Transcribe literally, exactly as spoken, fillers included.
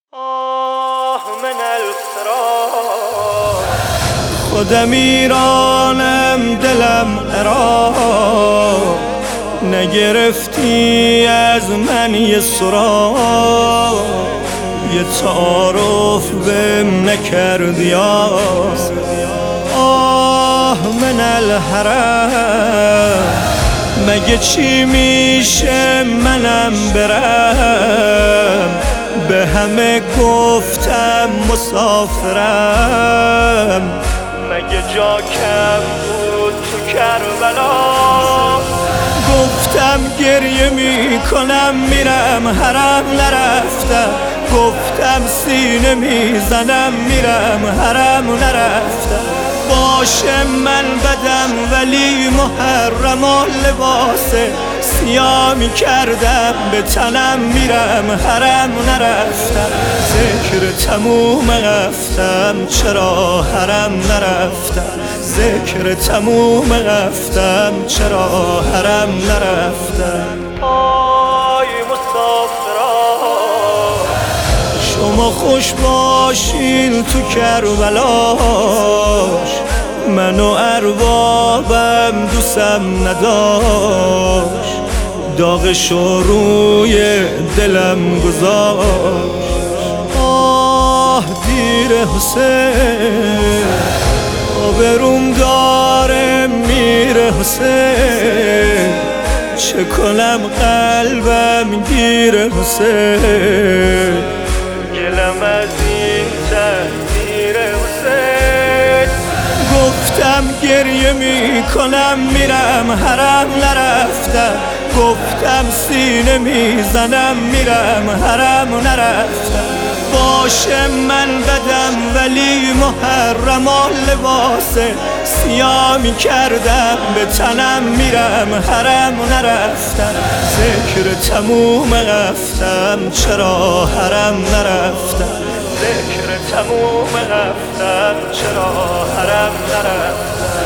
آه من الفراق، خودم ایرانم دلم عراق، نگرفتی از من یه سراغ، یه تعارف بهم نکردی. آه من الحرم، مگه چی میشه منم برم؟ به همه گفتم مسافرم، مگه جا کم بود تو کربلا؟ گفتم گریه میکنم میرم، حرم نرفتم. گفتم سینه میزنم میرم، حرم نرفتم. باشه من بدم ولی محرم و لباس سیاه میکردم به تنم میرم، حرم نرفتم. ذکر تموم رفتم چرا حرم نرفتم؟ ذکر تموم رفتم چرا حرم نرفتم؟ آی مسافران، شما خوش باشین تو کربلاش، من و اربابم دوستم نداشت، داغشو روی دلم گذاشت. آه دیر حسین، آبروم داره میره حسین، چه کنم قلبم گیره حسین، گلم از این تقدیر حسین. گفتم گریه میکنم میرم، حرم نرفتم. گفتم سینه میزنم میرم، حرم نرفتم. باشه من بدم ولی محرم و لباس سیاه میکردم به تنم میرم، حرم نرفتم. ذکر تموم رفتم چرا حرم نرفتم؟ ذکر تموم رفتم چرا حرم نرفتم؟